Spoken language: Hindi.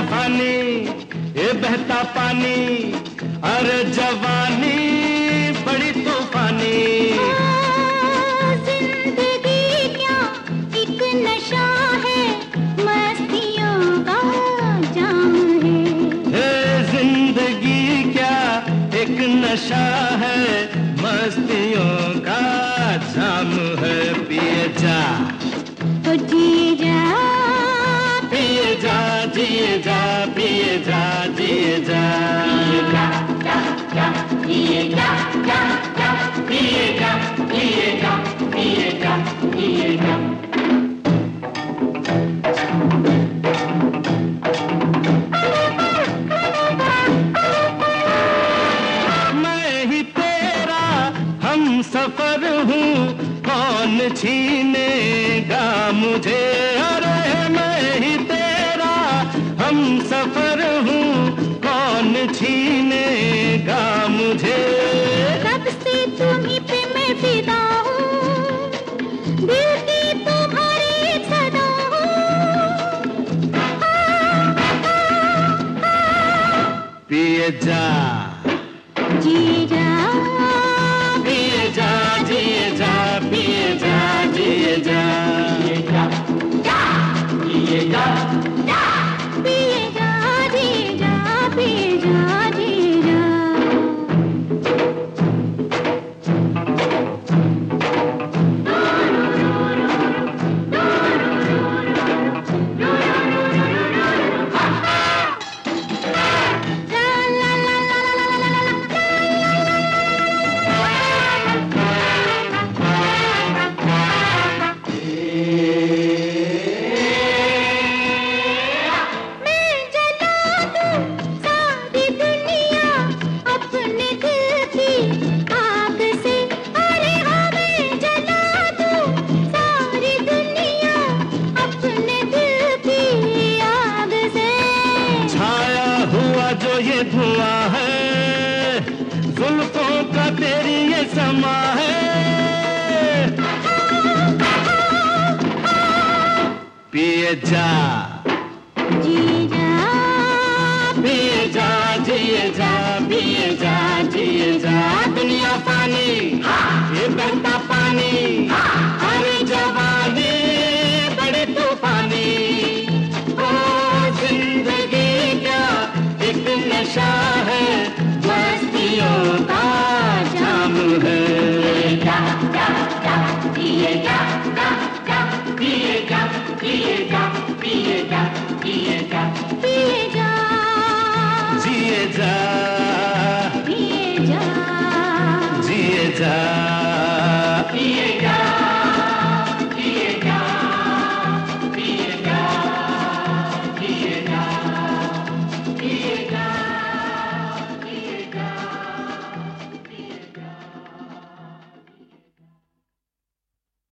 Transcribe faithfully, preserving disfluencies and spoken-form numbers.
फानी ये बहता पानी, अरे जवानी बड़ी तूफानी। जिंदगी क्या एक नशा है, मस्तियों का जाम है। ए जिंदगी क्या एक नशा है, मस्तियों का जाम है। पिए जा तो जिए जा, पिए जा, जिए जा, पिए जा, जिए जा, पिए जा, जा, जा, पिए जा, जा, जा, पिए जा, पिए जा, पिए जा, पिए जा। मैं ही तेरा हम सफर हूँ, कौन छीनेगा मुझे। अरे मैं ही तेरा हम सफर हूँ, कौन छीनेगा मुझे। कब से तुम्हीं पे मैं फिदा हूँ, दिल की तुम्हारी सदा हूँ। पिए जा, जी जा, पिए जा, जिए जा, पिए जा, जिए जा, पिए जा, जा, पिए जा, जा। पिए जा, जी जा, पिए जा, जी जा। जो ये धुआं है, जुल्फों का तेरी ये समा है। पिए जा, जी जा, पिए जा, जिए जा, पिए जा, जिए जा। दुनिया पानी ये बहता पानी, अरे जवानी बड़ी तूफानी। ओ जिंदगी क्या एक नशा है, मस्तियों का जाम है। जा, जा, जा, पिए जा, जा, जा, पिए जा, पिए जा, पिए जा, पिए